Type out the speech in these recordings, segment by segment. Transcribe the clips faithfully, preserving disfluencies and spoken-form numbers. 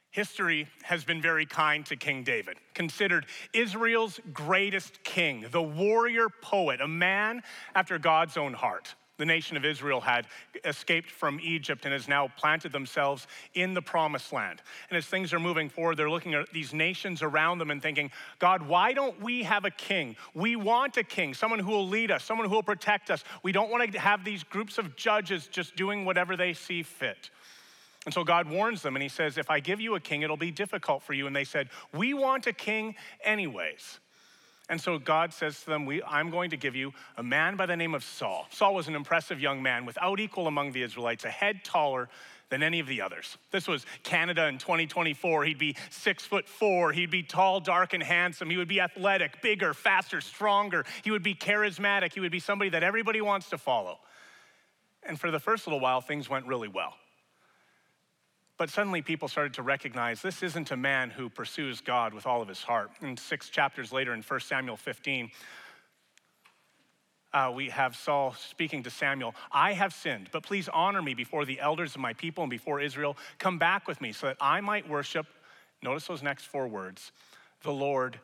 History has been very kind to King David, considered Israel's greatest king, the warrior poet, a man after God's own heart. The nation of Israel had escaped from Egypt and has now planted themselves in the promised land. And as things are moving forward, they're looking at these nations around them and thinking, God, why don't we have a king? We want a king, someone who will lead us, someone who will protect us. We don't want to have these groups of judges just doing whatever they see fit. And so God warns them and he says, if I give you a king, it'll be difficult for you. And they said, we want a king anyways. And so God says to them, we, I'm going to give you a man by the name of Saul. Saul was an impressive young man without equal among the Israelites, a head taller than any of the others. This was Canada in twenty twenty-four. He'd be six foot four. He'd be tall, dark, and handsome. He would be athletic, bigger, faster, stronger. He would be charismatic. He would be somebody that everybody wants to follow. And for the first little while, things went really well. But suddenly people started to recognize this isn't a man who pursues God with all of his heart. And six chapters later in First Samuel fifteen, uh, we have Saul speaking to Samuel. I have sinned, but please honor me before the elders of my people and before Israel. Come back with me so that I might worship, notice those next four words, the Lord,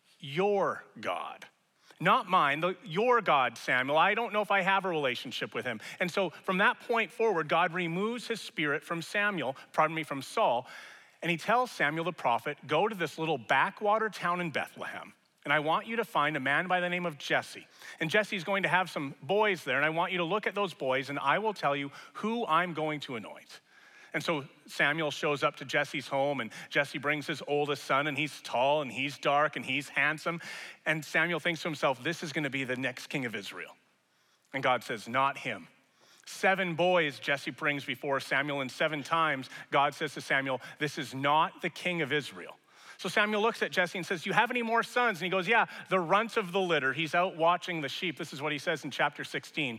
your God. Not mine, the, your God, Samuel. I don't know if I have a relationship with him. And so from that point forward, God removes his spirit from Samuel, pardon me, from Saul, and he tells Samuel the prophet, go to this little backwater town in Bethlehem, and I want you to find a man by the name of Jesse. And Jesse's going to have some boys there, and I want you to look at those boys, and I will tell you who I'm going to anoint. And so Samuel shows up to Jesse's home, and Jesse brings his oldest son, and he's tall, and he's dark, and he's handsome. And Samuel thinks to himself, this is gonna be the next king of Israel. And God says, not him. Seven boys Jesse brings before Samuel, and seven times God says to Samuel, this is not the king of Israel. So Samuel looks at Jesse and says, do you have any more sons? And he goes, yeah, the runt of the litter. He's out watching the sheep. This is what he says in chapter sixteen.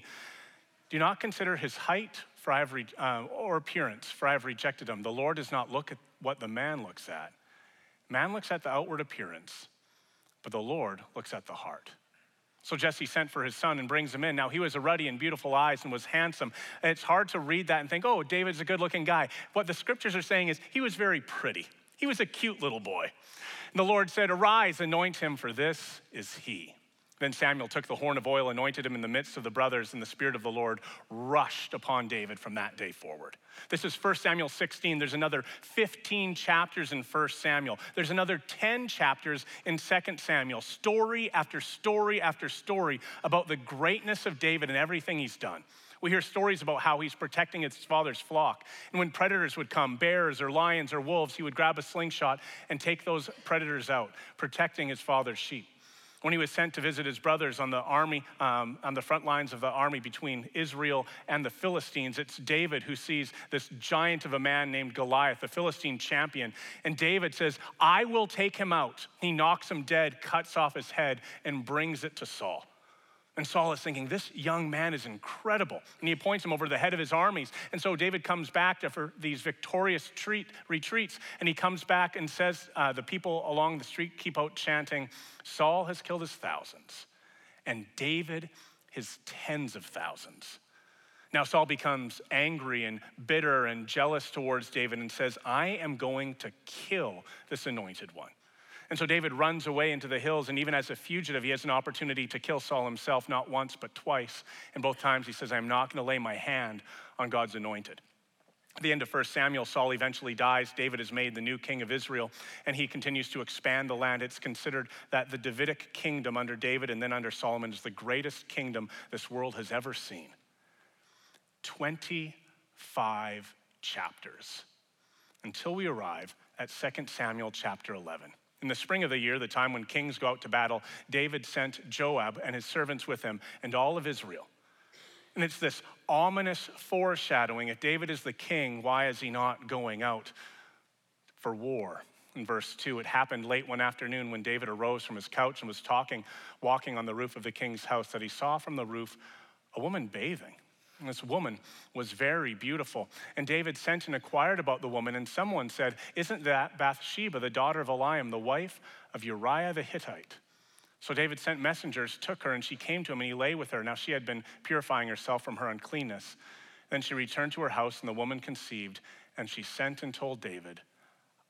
Do not consider his height, for I have re- uh, or appearance, for I have rejected him. The Lord does not look at what the man looks at. Man looks at the outward appearance, but the Lord looks at the heart. So Jesse sent for his son and brings him in. Now he was a ruddy and beautiful eyes and was handsome. And it's hard to read that and think, oh, David's a good looking guy. What the scriptures are saying is he was very pretty. He was a cute little boy. And the Lord said, arise, anoint him, for this is he. Then Samuel took the horn of oil, anointed him in the midst of the brothers, and the Spirit of the Lord rushed upon David from that day forward. This is First Samuel sixteen. There's another fifteen chapters in First Samuel. There's another ten chapters in Second Samuel. Story after story after story about the greatness of David and everything he's done. We hear stories about how he's protecting his father's flock. And when predators would come, bears or lions or wolves, he would grab a slingshot and take those predators out, protecting his father's sheep. When he was sent to visit his brothers on the army, um, on the front lines of the army between Israel and the Philistines, it's David who sees this giant of a man named Goliath, the Philistine champion. And David says, I will take him out. He knocks him dead, cuts off his head, and brings it to Saul. And Saul is thinking, this young man is incredible. And he appoints him over the head of his armies. And so David comes back after these victorious treat, retreats, and he comes back and says, uh, the people along the street keep out chanting, Saul has killed his thousands, and David his tens of thousands. Now Saul becomes angry and bitter and jealous towards David and says, I am going to kill this anointed one. And so David runs away into the hills, and even as a fugitive, he has an opportunity to kill Saul himself, not once, but twice. And both times he says, I'm not gonna lay my hand on God's anointed. At the end of First Samuel, Saul eventually dies. David is made the new king of Israel, and he continues to expand the land. It's considered that the Davidic kingdom under David and then under Solomon is the greatest kingdom this world has ever seen. twenty-five chapters until we arrive at Second Samuel chapter eleven. In the spring of the year, the time when kings go out to battle, David sent Joab and his servants with him and all of Israel. And it's this ominous foreshadowing. If David is the king, why is he not going out for war? In verse two, it happened late one afternoon when David arose from his couch and was talking, walking on the roof of the king's house, that he saw from the roof a woman bathing. And this woman was very beautiful. And David sent and inquired about the woman, and someone said, isn't that Bathsheba, the daughter of Eliam, the wife of Uriah the Hittite? So David sent messengers, took her, and she came to him, and he lay with her. Now she had been purifying herself from her uncleanness. Then she returned to her house, and the woman conceived, and she sent and told David,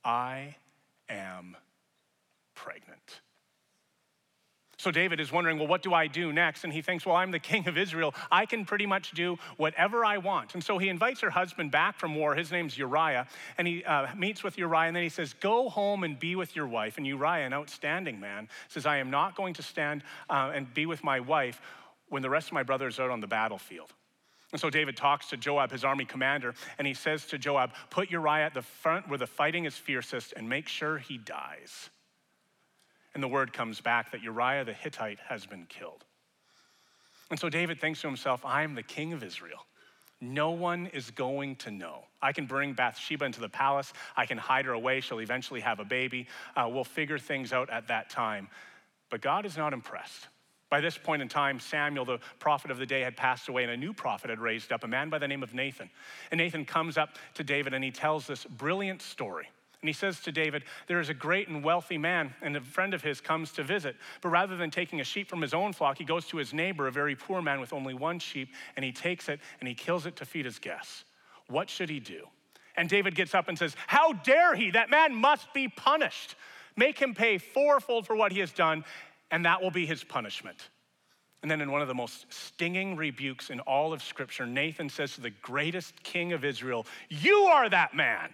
I am pregnant. So David is wondering, well, what do I do next? And he thinks, well, I'm the king of Israel. I can pretty much do whatever I want. And so he invites her husband back from war. His name's Uriah. And he uh, meets with Uriah, and then he says, go home and be with your wife. And Uriah, an outstanding man, says, I am not going to stand uh, and be with my wife when the rest of my brothers are out on the battlefield. And so David talks to Joab, his army commander, and he says to Joab, put Uriah at the front where the fighting is fiercest and make sure he dies. And the word comes back that Uriah the Hittite has been killed. And so David thinks to himself, I am the king of Israel. No one is going to know. I can bring Bathsheba into the palace. I can hide her away. She'll eventually have a baby. Uh, we'll figure things out at that time. But God is not impressed. By this point in time, Samuel, the prophet of the day, had passed away, and a new prophet had raised up, a man by the name of Nathan. And Nathan comes up to David, and he tells this brilliant story. And he says to David, there is a great and wealthy man, and a friend of his comes to visit. But rather than taking a sheep from his own flock, he goes to his neighbor, a very poor man with only one sheep, and he takes it and he kills it to feed his guests. What should he do? And David gets up and says, how dare he? That man must be punished. Make him pay fourfold for what he has done, and that will be his punishment. And then in one of the most stinging rebukes in all of Scripture, Nathan says to the greatest king of Israel, you are that man.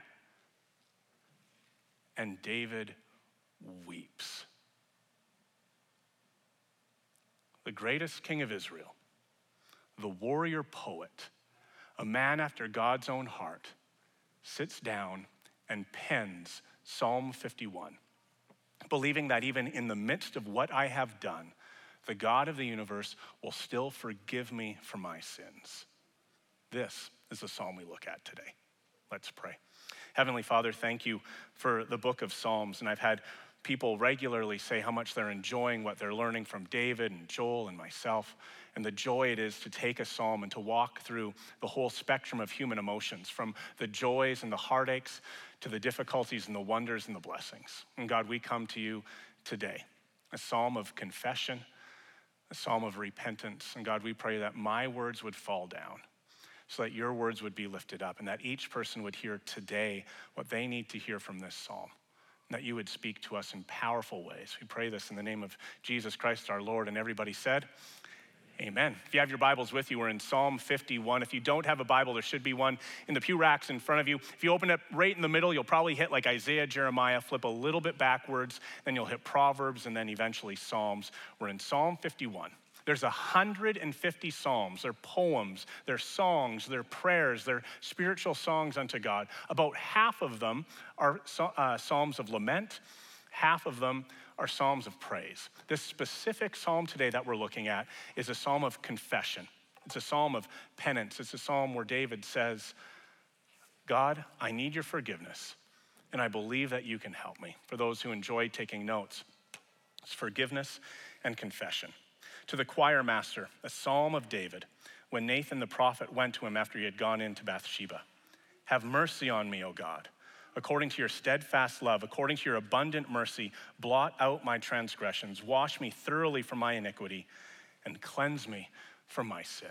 And David weeps. The greatest king of Israel, the warrior poet, a man after God's own heart, sits down and pens Psalm fifty-one, believing that even in the midst of what I have done, the God of the universe will still forgive me for my sins. This is the psalm we look at today. Let's pray. Heavenly Father, thank you for the book of Psalms. And I've had people regularly say how much they're enjoying what they're learning from David and Joel and myself, and the joy it is to take a psalm and to walk through the whole spectrum of human emotions, from the joys and the heartaches to the difficulties and the wonders and the blessings. And God, we come to you today, a psalm of confession, a psalm of repentance. And God, we pray that my words would fall down, so that your words would be lifted up, and that each person would hear today what they need to hear from this psalm, and that you would speak to us in powerful ways. We pray this in the name of Jesus Christ our Lord, and everybody said, amen. If you have your Bibles with you, we're in Psalm fifty-one. If you don't have a Bible, there should be one in the pew racks in front of you. If you open it right in the middle, you'll probably hit like Isaiah, Jeremiah, flip a little bit backwards, then you'll hit Proverbs, and then eventually Psalms. We're in Psalm fifty-one. There's one hundred fifty psalms. They're poems, they're songs, they're prayers, they're spiritual songs unto God. About half of them are uh, psalms of lament. Half of them are psalms of praise. This specific psalm today that we're looking at is a psalm of confession. It's a psalm of penance. It's a psalm where David says, God, I need your forgiveness, and I believe that you can help me. For those who enjoy taking notes, it's forgiveness and confession. To the choir master, a psalm of David, when Nathan the prophet went to him after he had gone into Bathsheba. Have mercy on me, O God, according to your steadfast love, according to your abundant mercy, blot out my transgressions, wash me thoroughly from my iniquity, and cleanse me from my sin.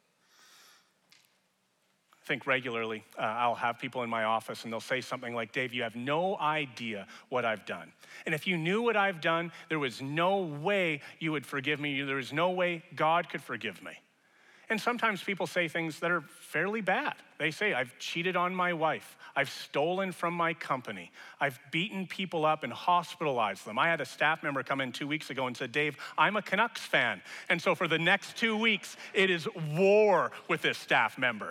I think regularly uh, I'll have people in my office and they'll say something like, Dave, you have no idea what I've done. And if you knew what I've done, there was no way you would forgive me. There was no way God could forgive me. And sometimes people say things that are fairly bad. They say, I've cheated on my wife. I've stolen from my company. I've beaten people up and hospitalized them. I had a staff member come in two weeks ago and said, Dave, I'm a Canucks fan. And so for the next two weeks, it is war with this staff member.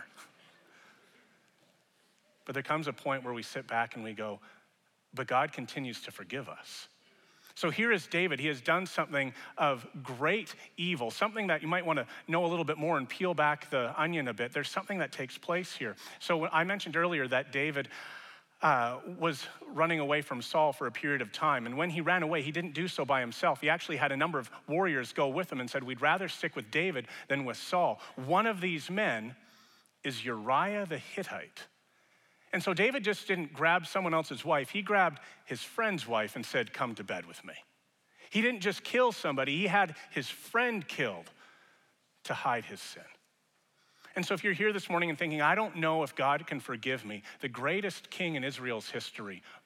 But there comes a point where we sit back and we go, but God continues to forgive us. So here is David. He has done something of great evil, something that you might want to know a little bit more and peel back the onion a bit. There's something that takes place here. So I mentioned earlier that David uh, was running away from Saul for a period of time. And when he ran away, he didn't do so by himself. He actually had a number of warriors go with him and said, we'd rather stick with David than with Saul. One of these men is Uriah the Hittite. And so David just didn't grab someone else's wife. He grabbed his friend's wife and said, come to bed with me. He didn't just kill somebody. He had his friend killed to hide his sin. And so if you're here this morning and thinking, I don't know if God can forgive me, the greatest king in Israel's history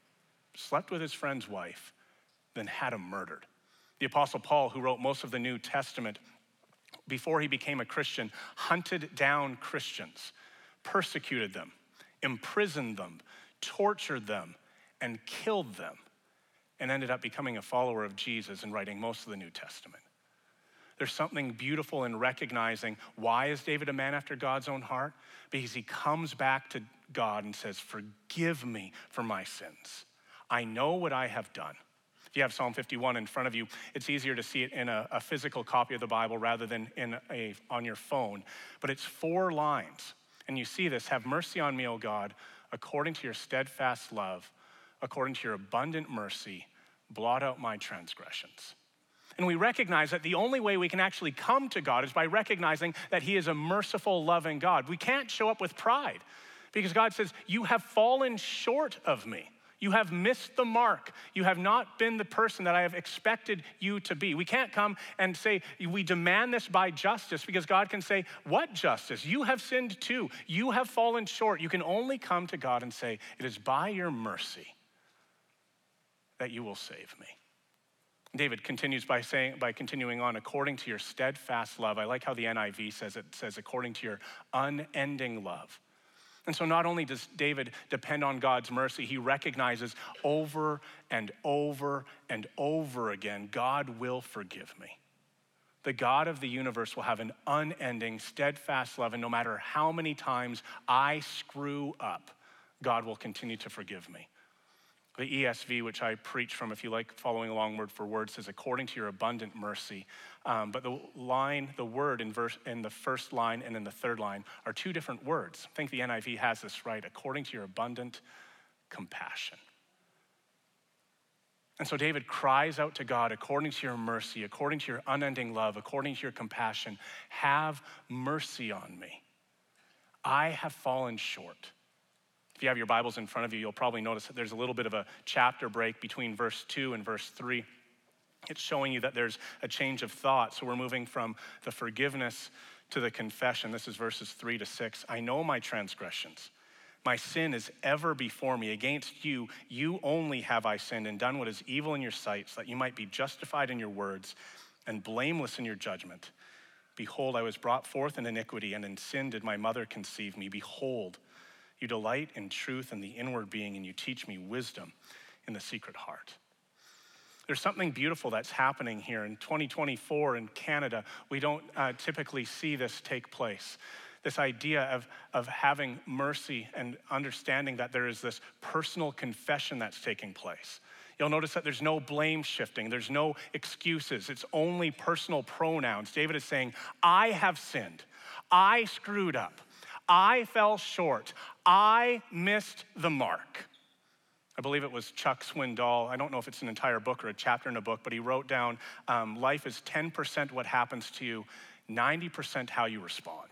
slept with his friend's wife, then had him murdered. The Apostle Paul, who wrote most of the New Testament, before he became a Christian, hunted down Christians, persecuted them, imprisoned them, tortured them, and killed them, and ended up becoming a follower of Jesus and writing most of the New Testament. There's something beautiful in recognizing, why is David a man after God's own heart? Because he comes back to God and says, forgive me for my sins. I know what I have done. If you have Psalm fifty-one in front of you, it's easier to see it in a, a physical copy of the Bible rather than in a, on your phone. But it's four lines. And you see this: have mercy on me, O God, according to your steadfast love, according to your abundant mercy, blot out my transgressions. And we recognize that the only way we can actually come to God is by recognizing that he is a merciful, loving God. We can't show up with pride because God says, you have fallen short of me. You have missed the mark. You have not been the person that I have expected you to be. We can't come and say, we demand this by justice, because God can say, what justice? You have sinned too. You have fallen short. You can only come to God and say, it is by your mercy that you will save me. David continues by saying, by continuing on, according to your steadfast love. I like how the N I V says it, it says, according to your unending love. And so not only does David depend on God's mercy, he recognizes over and over and over again, God will forgive me. The God of the universe will have an unending, steadfast love, and no matter how many times I screw up, God will continue to forgive me. The E S V, which I preach from, if you like following along word for word, says, according to your abundant mercy. Um, but the line, the word in verse in the first line and in the third line are two different words. I think the N I V has this right, according to your abundant compassion. And so David cries out to God, according to your mercy, according to your unending love, according to your compassion, have mercy on me. I have fallen short. If you have your Bibles in front of you, you'll probably notice that there's a little bit of a chapter break between verse two and verse three. It's showing you that there's a change of thought. So we're moving from the forgiveness to the confession. This is verses three to six. I know my transgressions. My sin is ever before me. Against you, you only have I sinned and done what is evil in your sight, so that you might be justified in your words and blameless in your judgment. Behold, I was brought forth in iniquity, and in sin did my mother conceive me. Behold, you delight in truth in the inward being, and you teach me wisdom in the secret heart. There's something beautiful that's happening here. In twenty twenty-four in Canada, we don't uh, typically see this take place. This idea of, of having mercy and understanding that there is this personal confession that's taking place. You'll notice that there's no blame shifting. There's no excuses. It's only personal pronouns. David is saying, I have sinned. I screwed up. I fell short. I missed the mark. I believe it was Chuck Swindoll. I don't know if it's an entire book or a chapter in a book, but he wrote down, um, life is ten percent what happens to you, ninety percent how you respond.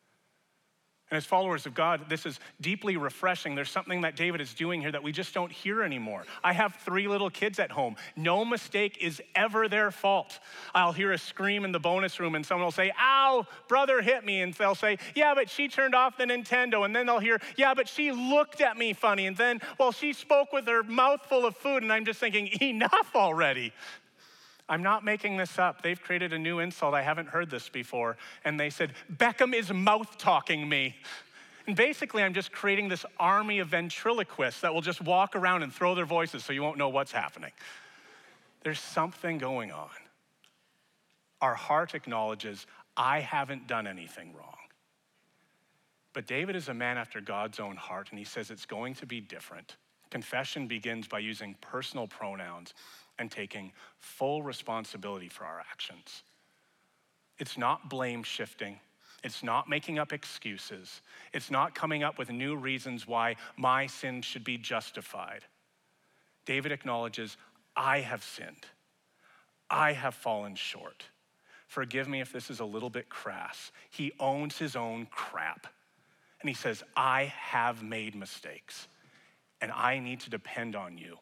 And as followers of God, this is deeply refreshing. There's something that David is doing here that we just don't hear anymore. I have three little kids at home. No mistake is ever their fault. I'll hear a scream in the bonus room and someone will say, ow, brother hit me. And they'll say, yeah, but she turned off the Nintendo. And then they'll hear, yeah, but she looked at me funny. And then, well, she spoke with her mouth full of food. And I'm just thinking, enough already. I'm not making this up. They've created a new insult. I haven't heard this before. And they said, Beckham is mouth-talking me. And basically, I'm just creating this army of ventriloquists that will just walk around and throw their voices so you won't know what's happening. There's something going on. Our heart acknowledges, I haven't done anything wrong. But David is a man after God's own heart, and he says it's going to be different. Confession begins by using personal pronouns and taking full responsibility for our actions. It's not blame shifting. It's not making up excuses. It's not coming up with new reasons why my sin should be justified. David acknowledges, I have sinned. I have fallen short. Forgive me if this is a little bit crass. He owns his own crap. And he says, I have made mistakes, and I need to depend on you.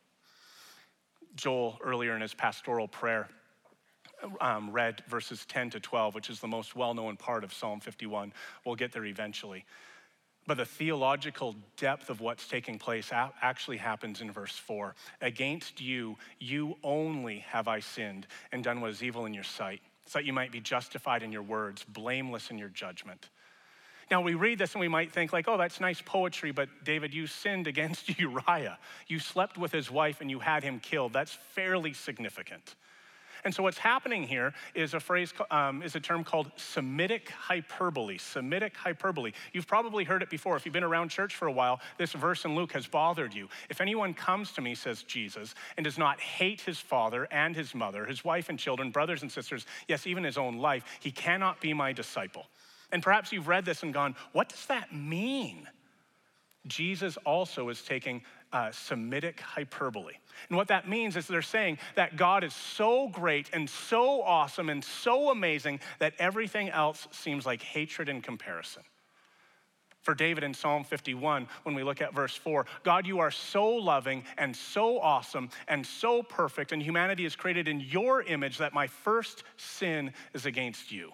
Joel, earlier in his pastoral prayer, um, read verses ten to twelve, which is the most well-known part of Psalm fifty-one. We'll get there eventually. But the theological depth of what's taking place actually happens in verse four. Against you, you only have I sinned and done what is evil in your sight, so that you might be justified in your words, blameless in your judgment. Now we read this and we might think like, oh, that's nice poetry, but David, you sinned against Uriah. You slept with his wife and you had him killed. That's fairly significant. And so what's happening here is a phrase, um, is a term called Semitic hyperbole, Semitic hyperbole. You've probably heard it before. If you've been around church for a while, this verse in Luke has bothered you. If anyone comes to me, says Jesus, and does not hate his father and his mother, his wife and children, brothers and sisters, yes, even his own life, he cannot be my disciple. And perhaps you've read this and gone, what does that mean? Jesus also is taking uh, Semitic hyperbole. And what that means is they're saying that God is so great and so awesome and so amazing that everything else seems like hatred in comparison. For David in Psalm fifty-one, when we look at verse four, God, you are so loving and so awesome and so perfect, and humanity is created in your image that my first sin is against you.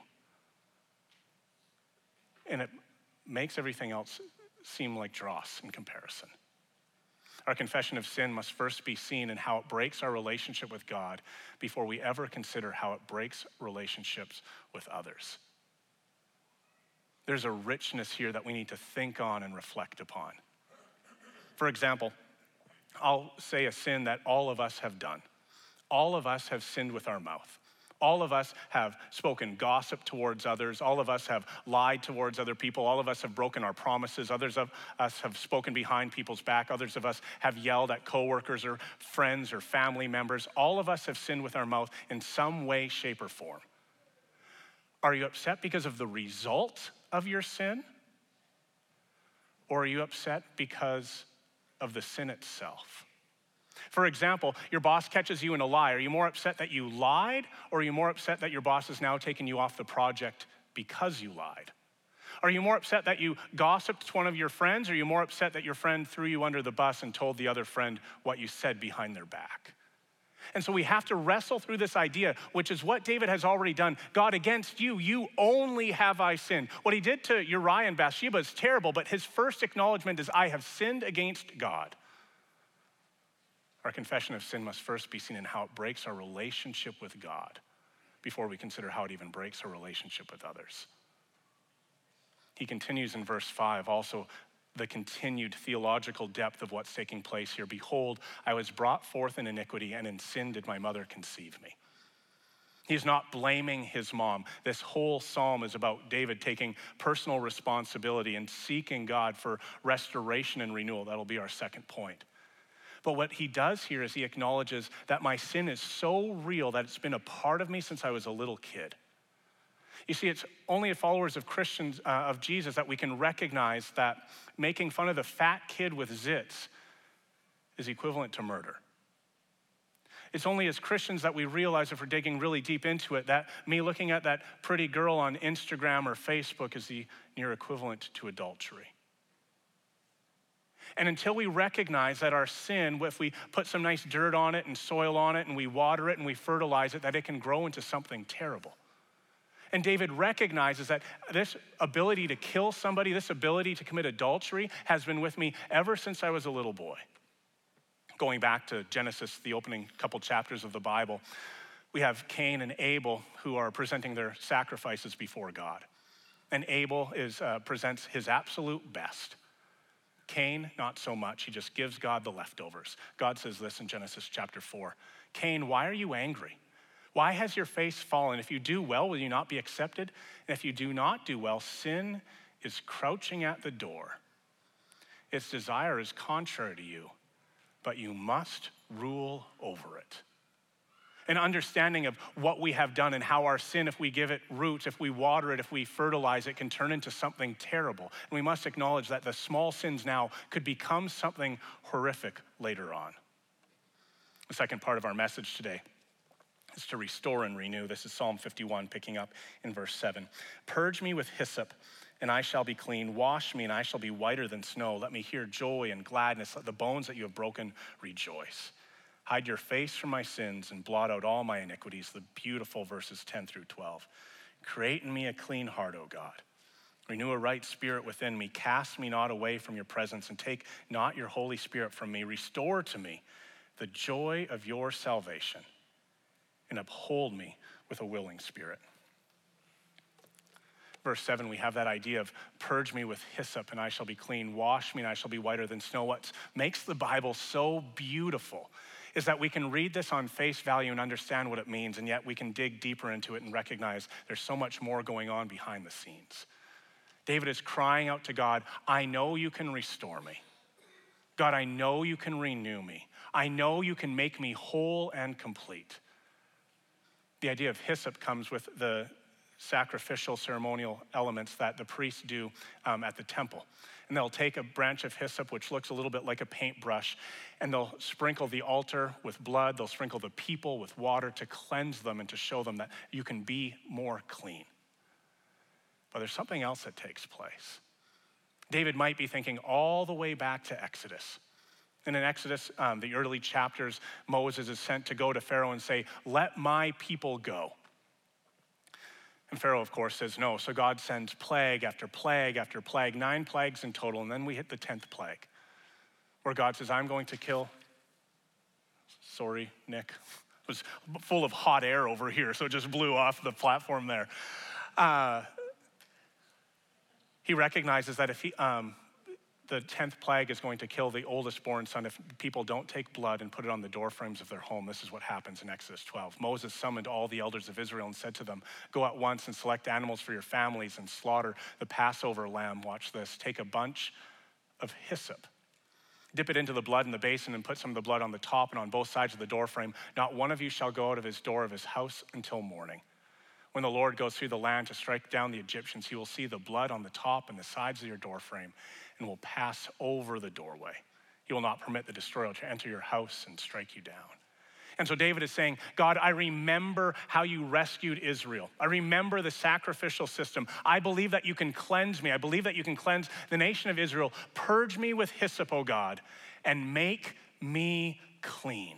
And it makes everything else seem like dross in comparison. Our confession of sin must first be seen in how it breaks our relationship with God before we ever consider how it breaks relationships with others. There's a richness here that we need to think on and reflect upon. For example, I'll say a sin that all of us have done. All of us have sinned with our mouth. All of us have spoken gossip towards others. All of us have lied towards other people. All of us have broken our promises. Others of us have spoken behind people's back. Others of us have yelled at coworkers or friends or family members. All of us have sinned with our mouth in some way, shape, or form. Are you upset because of the result of your sin? Or are you upset because of the sin itself? For example, your boss catches you in a lie. Are you more upset that you lied, or are you more upset that your boss has now taken you off the project because you lied? Are you more upset that you gossiped to one of your friends, or are you more upset that your friend threw you under the bus and told the other friend what you said behind their back? And so we have to wrestle through this idea, which is what David has already done. God, against you, you only have I sinned. What he did to Uriah and Bathsheba is terrible, but his first acknowledgement is, I have sinned against God. Our confession of sin must first be seen in how it breaks our relationship with God before we consider how it even breaks our relationship with others. He continues in verse five, also the continued theological depth of what's taking place here. Behold, I was brought forth in iniquity, and in sin did my mother conceive me. He's not blaming his mom. This whole psalm is about David taking personal responsibility and seeking God for restoration and renewal. That'll be our second point. But what he does here is he acknowledges that my sin is so real that it's been a part of me since I was a little kid. You see, it's only as followers of Christians, uh, of Jesus, that we can recognize that making fun of the fat kid with zits is equivalent to murder. It's only as Christians that we realize, if we're digging really deep into it, that me looking at that pretty girl on Instagram or Facebook is the near equivalent to adultery. And until we recognize that our sin, if we put some nice dirt on it and soil on it and we water it and we fertilize it, that it can grow into something terrible. And David recognizes that this ability to kill somebody, this ability to commit adultery has been with me ever since I was a little boy. Going back to Genesis, the opening couple chapters of the Bible, we have Cain and Abel who are presenting their sacrifices before God. And Abel is, uh, presents his absolute best. Cain, not so much. He just gives God the leftovers. God says this in Genesis chapter four. Cain, why are you angry? Why has your face fallen? If you do well, will you not be accepted? And if you do not do well, sin is crouching at the door. Its desire is contrary to you, but you must rule over it. An understanding of what we have done and how our sin, if we give it roots, if we water it, if we fertilize it, can turn into something terrible. And we must acknowledge that the small sins now could become something horrific later on. The second part of our message today is to restore and renew. This is Psalm fifty-one, picking up in verse seven. Purge me with hyssop, and I shall be clean. Wash me, and I shall be whiter than snow. Let me hear joy and gladness. Let the bones that you have broken rejoice. Hide your face from my sins and blot out all my iniquities. The beautiful verses ten through twelve. Create in me a clean heart, O God, Renew a right spirit within me. Cast me not away from your presence, and take not your Holy Spirit from me. Restore to me the joy of your salvation, and uphold me with a willing spirit. Verse seven, we have that idea of purge me with hyssop and I shall be clean. Wash me and I shall be whiter than snow. What makes the Bible so beautiful is that we can read this on face value and understand what it means, and yet we can dig deeper into it and recognize there's so much more going on behind the scenes. David is crying out to God, I know you can restore me. God, I know you can renew me. I know you can make me whole and complete. The idea of hyssop comes with the sacrificial ceremonial elements that the priests do um, at the temple. And they'll take a branch of hyssop, which looks a little bit like a paintbrush, and they'll sprinkle the altar with blood. They'll sprinkle the people with water to cleanse them and to show them that you can be more clean. But there's something else that takes place. David might be thinking all the way back to Exodus. And in Exodus, um, the early chapters, Moses is sent to go to Pharaoh and say, let my people go. And Pharaoh, of course, says no. So God sends plague after plague after plague, nine plagues in total. And then we hit the tenth plague, where God says, I'm going to kill. Sorry, Nick. It was full of hot air over here, so it just blew off the platform there. Uh, he recognizes that if he, um, the tenth plague is going to kill the oldest born son if people don't take blood and put it on the doorframes of their home. This is what happens in Exodus twelve. Moses summoned all the elders of Israel and said to them, go at once and select animals for your families and slaughter the Passover lamb. Watch this. Take a bunch of hyssop. Dip it into the blood in the basin and put some of the blood on the top and on both sides of the doorframe. Not one of you shall go out of his door of his house until morning. When the Lord goes through the land to strike down the Egyptians, he will see the blood on the top and the sides of your doorframe and will pass over the doorway. He will not permit the destroyer to enter your house and strike you down. And so David is saying, God, I remember how you rescued Israel. I remember the sacrificial system. I believe that you can cleanse me. I believe that you can cleanse the nation of Israel. Purge me with hyssop, O God, and make me clean.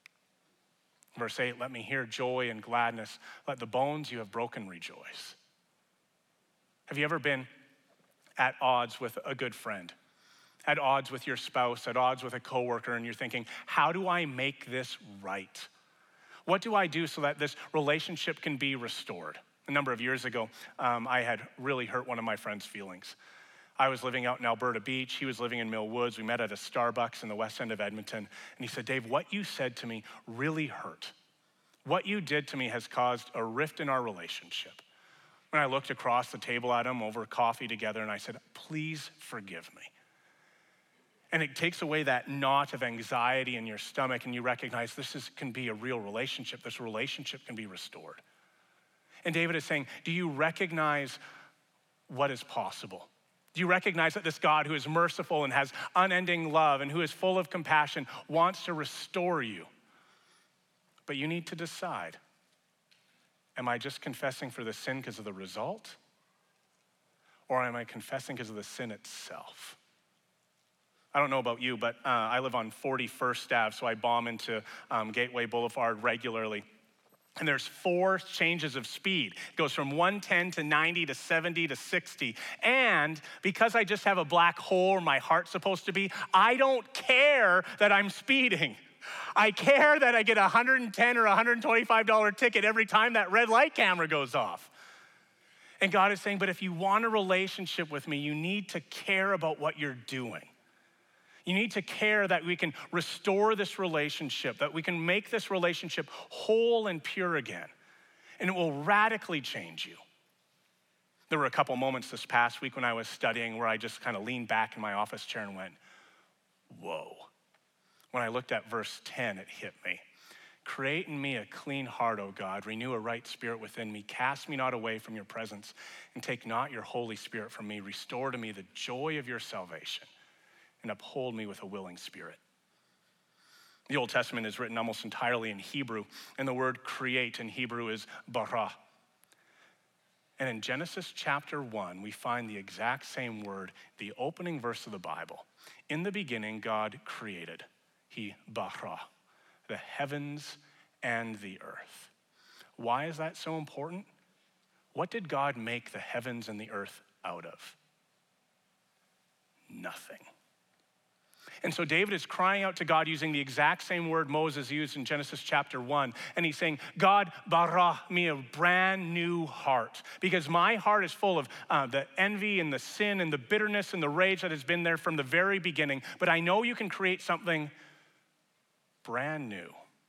Verse eight, let me hear joy and gladness. Let the bones you have broken rejoice. Have you ever been at odds with a good friend, at odds with your spouse, at odds with a coworker, and you're thinking, how do I make this right? What do I do so that this relationship can be restored? A number of years ago, um, I had really hurt one of my friend's feelings. I was living out in Alberta Beach. He was living in Mill Woods. We met at a Starbucks in the west end of Edmonton. And he said, Dave, what you said to me really hurt. What you did to me has caused a rift in our relationship. When I looked across the table at him over coffee together, and I said, please forgive me. And it takes away that knot of anxiety in your stomach, and you recognize this is, can be a real relationship. This relationship can be restored. And David is saying, do you recognize what is possible? Do you recognize that this God who is merciful and has unending love and who is full of compassion wants to restore you? But you need to decide, am I just confessing for the sin because of the result? Or am I confessing because of the sin itself? I don't know about you, but uh, I live on forty-first Avenue, so I bomb into um, Gateway Boulevard regularly. And there's four changes of speed. It goes from one ten to ninety to seventy to sixty. And because I just have a black hole where my heart's supposed to be, I don't care that I'm speeding. I care that I get a one hundred ten dollars or one hundred twenty-five dollars ticket every time that red light camera goes off. And God is saying, but if you want a relationship with me, you need to care about what you're doing. You need to care that we can restore this relationship, that we can make this relationship whole and pure again, and it will radically change you. There were a couple moments this past week when I was studying where I just kind of leaned back in my office chair and went, whoa. When I looked at verse ten, it hit me. Create in me a clean heart, O God. Renew a right spirit within me. Cast me not away from your presence, and take not your Holy Spirit from me. Restore to me the joy of your salvation, and uphold me with a willing spirit. The Old Testament is written almost entirely in Hebrew, and the word create in Hebrew is bara. And in Genesis chapter one, we find the exact same word, the opening verse of the Bible. In the beginning, God created, he bara, the heavens and the earth. Why is that so important? What did God make the heavens and the earth out of? Nothing. And so David is crying out to God using the exact same word Moses used in Genesis chapter one. And he's saying, God, bara me a brand new heart. Because my heart is full of uh, the envy and the sin and the bitterness and the rage that has been there from the very beginning. But I know you can create something brand new.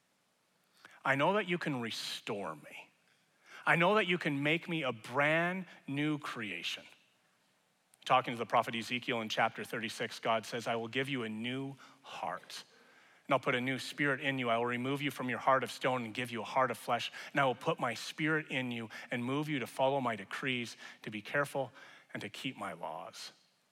I know that you can restore me. I know that you can make me a brand new creation. Talking to the prophet Ezekiel in chapter thirty-six, God says, I will give you a new heart. And I'll put a new spirit in you. I will remove you from your heart of stone and give you a heart of flesh. And I will put my spirit in you and move you to follow my decrees, to be careful and to keep my laws.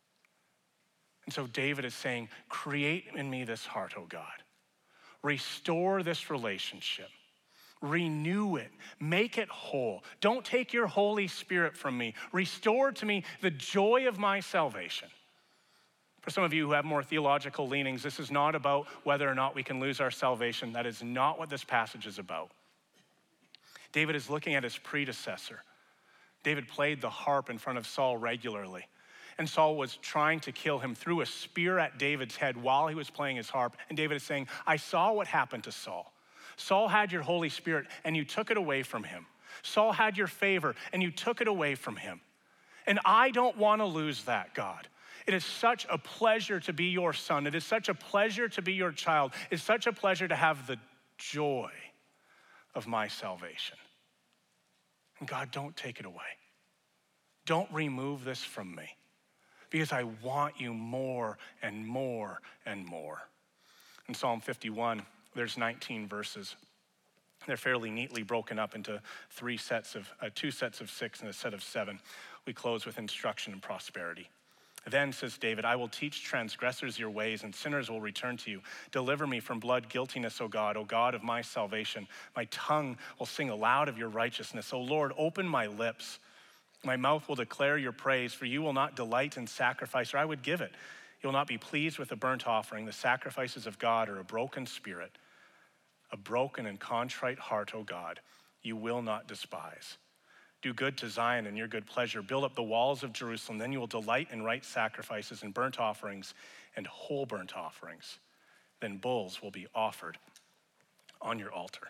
And so David is saying, create in me this heart, O God. Restore this relationship. Renew it, make it whole. Don't take your Holy Spirit from me. Restore to me the joy of my salvation. For some of you who have more theological leanings, this is not about whether or not we can lose our salvation. That is not what this passage is about. David is looking at his predecessor. David played the harp in front of Saul regularly. And Saul was trying to kill him, threw a spear at David's head while he was playing his harp. And David is saying, I saw what happened to Saul. Saul had your Holy Spirit and you took it away from him. Saul had your favor and you took it away from him. And I don't want to lose that, God. It is such a pleasure to be your son. It is such a pleasure to be your child. It's such a pleasure to have the joy of my salvation. And God, don't take it away. Don't remove this from me, because I want you more and more and more. In Psalm fifty-one, there's nineteen verses. They're fairly neatly broken up into three sets of, uh, two sets of six and a set of seven. We close with instruction and prosperity. Then, says David, I will teach transgressors your ways and sinners will return to you. Deliver me from blood guiltiness, O God, O God of my salvation. My tongue will sing aloud of your righteousness. O Lord, open my lips. My mouth will declare your praise, for you will not delight in sacrifice, or I would give it. You will not be pleased with a burnt offering. The sacrifices of God are a broken spirit, a broken and contrite heart, O God, you will not despise. Do good to Zion in your good pleasure. Build up the walls of Jerusalem. Then you will delight in right sacrifices and burnt offerings and whole burnt offerings. Then bulls will be offered on your altar.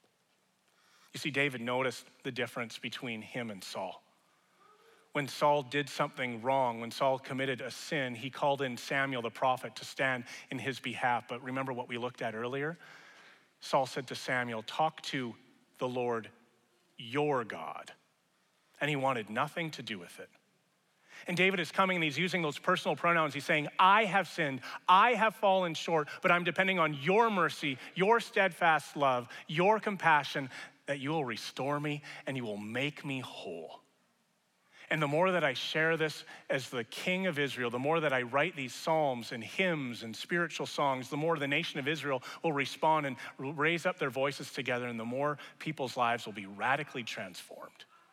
You see, David noticed the difference between him and Saul. When Saul did something wrong, when Saul committed a sin, he called in Samuel the prophet to stand in his behalf. But remember what we looked at earlier? Saul said to Samuel, talk to the Lord, your God. And he wanted nothing to do with it. And David is coming and he's using those personal pronouns. He's saying, I have sinned, I have fallen short, but I'm depending on your mercy, your steadfast love, your compassion, that you will restore me and you will make me whole. And the more that I share this as the King of Israel, the more that I write these psalms and hymns and spiritual songs, the more the nation of Israel will respond and raise up their voices together, and the more people's lives will be radically transformed.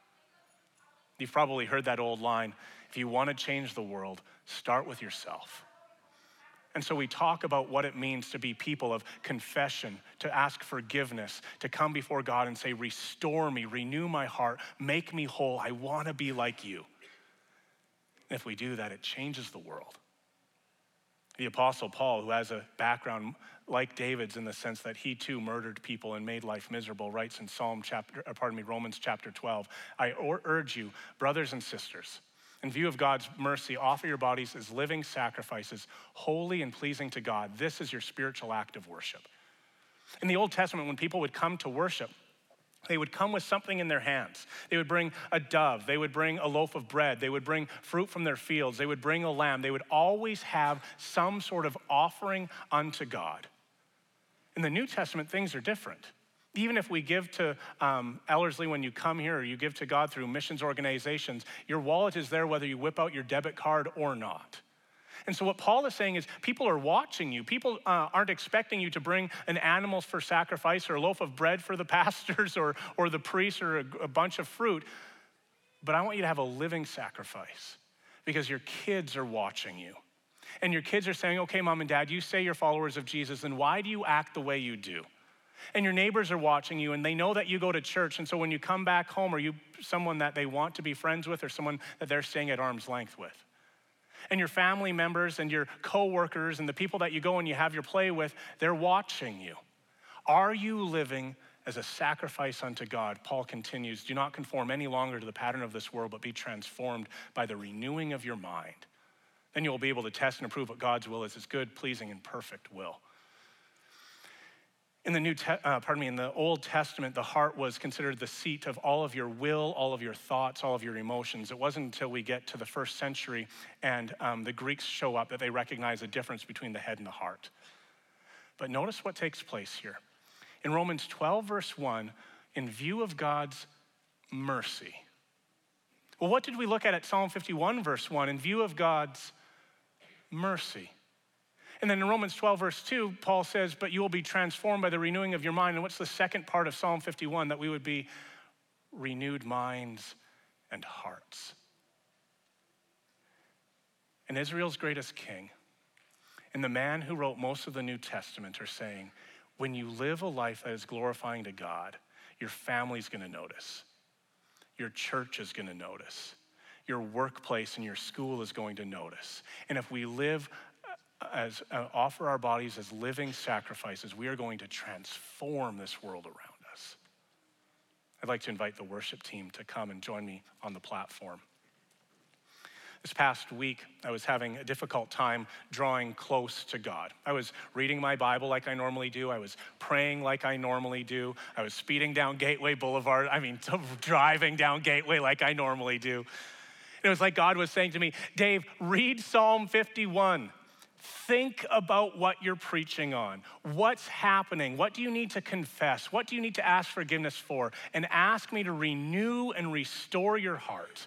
You've probably heard that old line, if you want to change the world, start with yourself. And so we talk about what it means to be people of confession, to ask forgiveness, to come before God and say, restore me, renew my heart, make me whole. I want to be like you. And if we do that, it changes the world. The Apostle Paul, who has a background like David's in the sense that he too murdered people and made life miserable, writes in Psalm chapter, pardon me, Romans chapter twelve, I urge you, brothers and sisters, in view of God's mercy, offer your bodies as living sacrifices, holy and pleasing to God. This is your spiritual act of worship. In the Old Testament, when people would come to worship, they would come with something in their hands. They would bring a dove. They would bring a loaf of bread. They would bring fruit from their fields. They would bring a lamb. They would always have some sort of offering unto God. In the New Testament, things are different. Even if we give to um, Ellerslie when you come here, or you give to God through missions organizations, your wallet is there whether you whip out your debit card or not. And so what Paul is saying is people are watching you. People uh, aren't expecting you to bring an animal for sacrifice or a loaf of bread for the pastors or, or the priests or a, a bunch of fruit. But I want you to have a living sacrifice because your kids are watching you. And your kids are saying, okay, mom and dad, you say you're followers of Jesus, then why do you act the way you do? And your neighbors are watching you and they know that you go to church. And so when you come back home, are you someone that they want to be friends with or someone that they're staying at arm's length with? And your family members and your coworkers and the people that you go and you have your play with, they're watching you. Are you living as a sacrifice unto God? Paul continues, do not conform any longer to the pattern of this world, but be transformed by the renewing of your mind. Then you'll be able to test and approve what God's will is, his good, pleasing, and perfect will. In the New, Te- uh, pardon me, in the Old Testament, the heart was considered the seat of all of your will, all of your thoughts, all of your emotions. It wasn't until we get to the first century and um, the Greeks show up that they recognize the difference between the head and the heart. But notice what takes place here. In Romans twelve, verse one, in view of God's mercy. Well, what did we look at at Psalm fifty-one, verse one? In view of God's mercy. And then in Romans twelve, verse two, Paul says, but you will be transformed by the renewing of your mind. And what's the second part of Psalm fifty-one? That we would be renewed minds and hearts. And Israel's greatest king and the man who wrote most of the New Testament are saying, when you live a life that is glorifying to God, your family's gonna notice. Your church is gonna notice. Your workplace and your school is going to notice. And if we live as uh, offer our bodies as living sacrifices, we are going to transform this world around us. I'd like to invite the worship team to come and join me on the platform. This past week, I was having a difficult time drawing close to God. I was reading my Bible like I normally do. I was praying like I normally do. I was speeding down Gateway Boulevard. I mean, driving down Gateway like I normally do. It was like God was saying to me, Dave, read Psalm fifty-one. Think about what you're preaching on. What's happening? What do you need to confess? What do you need to ask forgiveness for? And ask me to renew and restore your heart.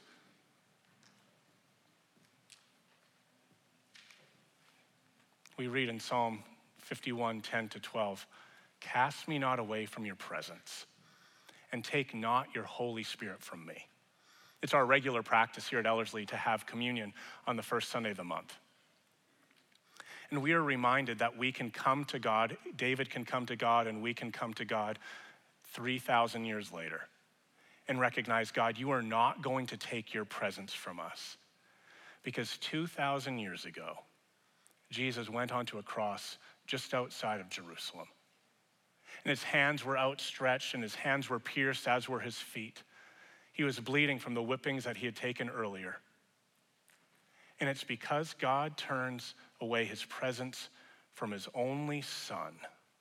We read in Psalm fifty-one, ten to twelve, cast me not away from your presence, and take not your Holy Spirit from me. It's our regular practice here at Ellerslie to have communion on the first Sunday of the month. And we are reminded that we can come to God, David can come to God, and we can come to God three thousand years later and recognize, God, you are not going to take your presence from us. Because two thousand years ago, Jesus went onto a cross just outside of Jerusalem. And his hands were outstretched and his hands were pierced, as were his feet. He was bleeding from the whippings that he had taken earlier. And it's because God turns away his presence from his only son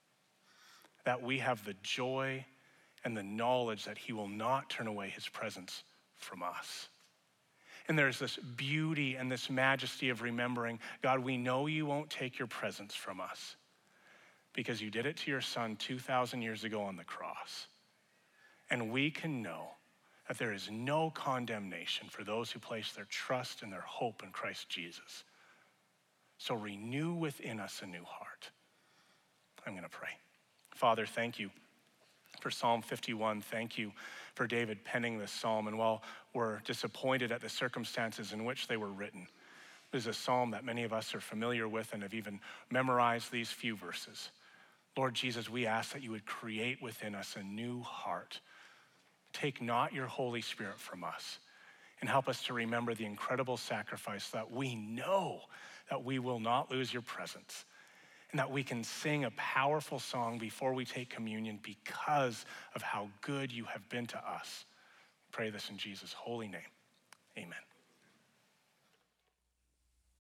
that we have the joy and the knowledge that he will not turn away his presence from us. And there's this beauty and this majesty of remembering, God, we know you won't take your presence from us because you did it to your son two thousand years ago on the cross. And we can know that there is no condemnation for those who place their trust and their hope in Christ Jesus. So renew within us a new heart. I'm gonna pray. Father, thank you for Psalm fifty-one. Thank you for David penning this psalm. And while we're disappointed at the circumstances in which they were written, it is a psalm that many of us are familiar with and have even memorized these few verses. Lord Jesus, we ask that you would create within us a new heart. Take not your Holy Spirit from us and help us to remember the incredible sacrifice that we know that we will not lose your presence and that we can sing a powerful song before we take communion because of how good you have been to us. We pray this in Jesus' holy name. Amen.